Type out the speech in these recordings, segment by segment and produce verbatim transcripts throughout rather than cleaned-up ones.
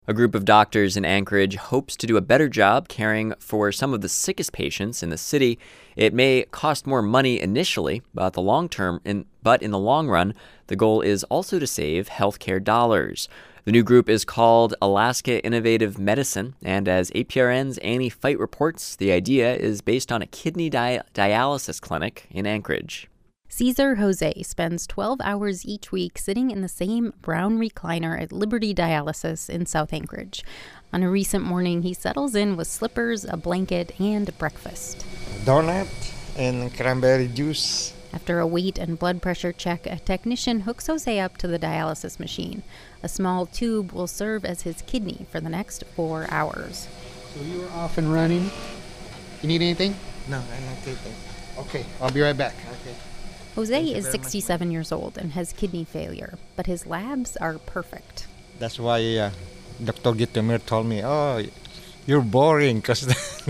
A group of doctors in Anchorage hopes to do a better job caring for some of the sickest patients in the city. It may cost more money initially, but the long term, in, but in the long run, the goal is also to save healthcare dollars. The new group is called Alaska Innovative Medicine, and as A P R N's Annie Fight reports, the idea is based on a kidney di- dialysis clinic in Anchorage. Cesar Jose spends twelve hours each week sitting in the same brown recliner at Liberty Dialysis in South Anchorage. On a recent morning, he settles in with slippers, a blanket, and breakfast. Donut and cranberry juice. After a weight and blood pressure check, a technician hooks Jose up to the dialysis machine. A small tube will serve as his kidney for the next four hours. So you are off and running. You need anything? No, I'm not taking. Okay, I'll be right back. Okay. Jose is sixty-seven years old and has kidney failure, but his labs are perfect. That's why uh, Doctor Gittimer told me, oh, you're boring because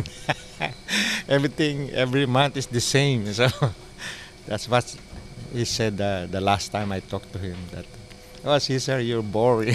everything every month is the same. So that's what he said uh, the last time I talked to him, that, oh, Cesar, you're boring.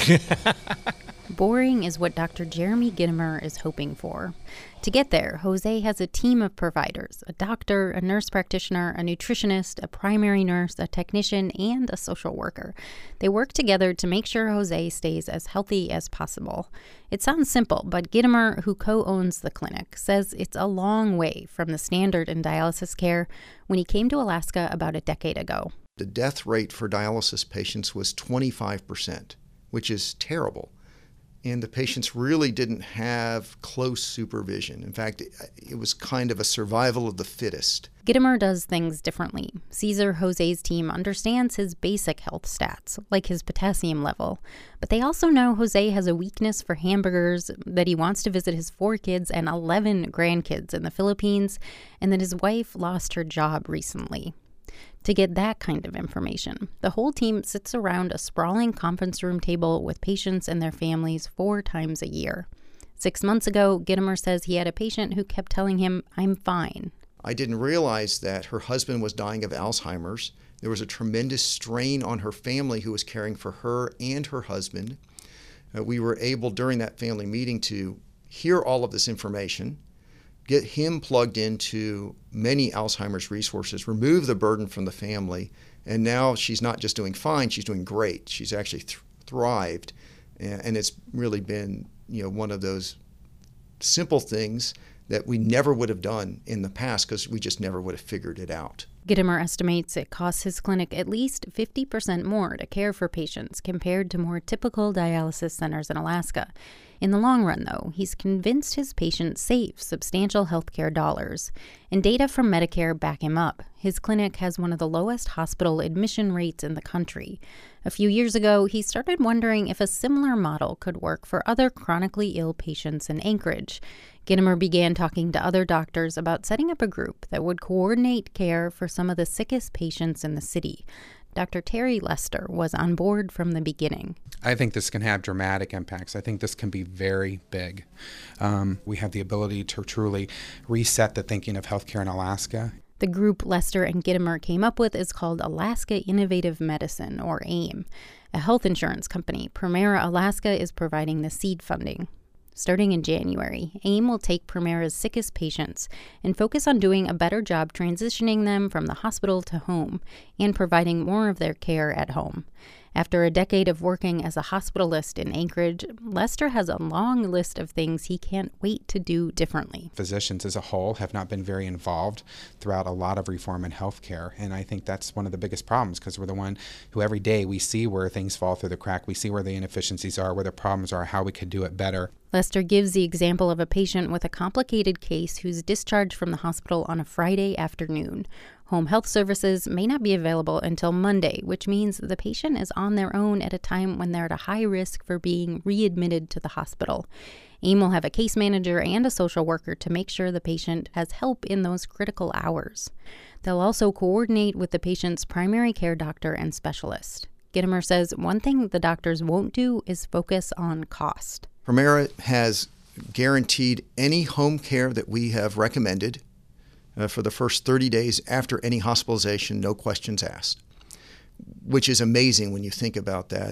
Boring is what Doctor Jeremy Gittimer is hoping for. To get there, Jose has a team of providers, a doctor, a nurse practitioner, a nutritionist, a primary nurse, a technician, and a social worker. They work together to make sure Jose stays as healthy as possible. It sounds simple, but Gittimer, who co-owns the clinic, says it's a long way from the standard in dialysis care when he came to Alaska about a decade ago. The death rate for dialysis patients was twenty-five percent, which is terrible. And the patients really didn't have close supervision. In fact, it was kind of a survival of the fittest. Gittimer does things differently. Cesar Jose's team understands his basic health stats, like his potassium level. But they also know Jose has a weakness for hamburgers, that he wants to visit his four kids and eleven grandkids in the Philippines, and that his wife lost her job recently. To get that kind of information, the whole team sits around a sprawling conference room table with patients and their families four times a year. Six months ago, Gittimer says he had a patient who kept telling him, "I'm fine." I didn't realize that her husband was dying of Alzheimer's. There was a tremendous strain on her family who was caring for her and her husband. Uh, we were able during that family meeting to hear all of this information, get him plugged into many Alzheimer's resources, remove the burden from the family, and now she's not just doing fine, she's doing great. She's actually th- thrived, and, and it's really been, you know, one of those simple things that we never would have done in the past because we just never would have figured it out. Gittimer estimates it costs his clinic at least fifty percent more to care for patients compared to more typical dialysis centers in Alaska. In the long run, though, he's convinced his patients save substantial healthcare dollars. And data from Medicare back him up. His clinic has one of the lowest hospital admission rates in the country. A few years ago, he started wondering if a similar model could work for other chronically ill patients in Anchorage. Gittimer began talking to other doctors about setting up a group that would coordinate care for some of the sickest patients in the city. Doctor Terry Lester was on board from the beginning. I think this can have dramatic impacts. I think this can be very big. Um, we have the ability to truly reset the thinking of healthcare in Alaska. The group Lester and Gittimer came up with is called Alaska Innovative Medicine, or AIM. A health insurance company, Premera Alaska, is providing the seed funding. Starting in January, AIM will take Premera's sickest patients and focus on doing a better job transitioning them from the hospital to home and providing more of their care at home. After a decade of working as a hospitalist in Anchorage, Lester has a long list of things he can't wait to do differently. Physicians as a whole have not been very involved throughout a lot of reform in healthcare, and I think that's one of the biggest problems because we're the one who every day we see where things fall through the crack, we see where the inefficiencies are, where the problems are, how we could do it better. Lester gives the example of a patient with a complicated case who's discharged from the hospital on a Friday afternoon. Home health services may not be available until Monday, which means the patient is on their own at a time when they're at a high risk for being readmitted to the hospital. AIM will have a case manager and a social worker to make sure the patient has help in those critical hours. They'll also coordinate with the patient's primary care doctor and specialist. Gittimer says one thing the doctors won't do is focus on cost. Premera has guaranteed any home care that we have recommended uh, for the first thirty days after any hospitalization, no questions asked, which is amazing when you think about that.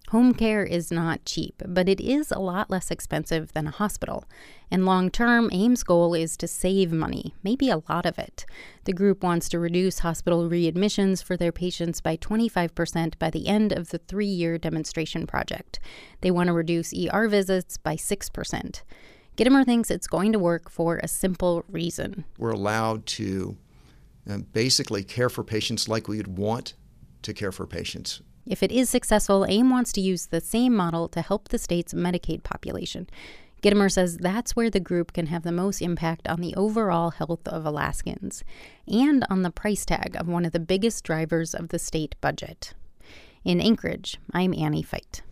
Home care is not cheap, but it is a lot less expensive than a hospital. And long-term, AIM's goal is to save money, maybe a lot of it. The group wants to reduce hospital readmissions for their patients by twenty-five percent by the end of the three-year demonstration project. They want to reduce E R visits by six percent. Gitomer thinks it's going to work for a simple reason. We're allowed to uh, basically care for patients like we would want to care for patients. If it is successful, AIM wants to use the same model to help the state's Medicaid population. Gitomer says that's where the group can have the most impact on the overall health of Alaskans and on the price tag of one of the biggest drivers of the state budget. In Anchorage, I'm Annie Feit.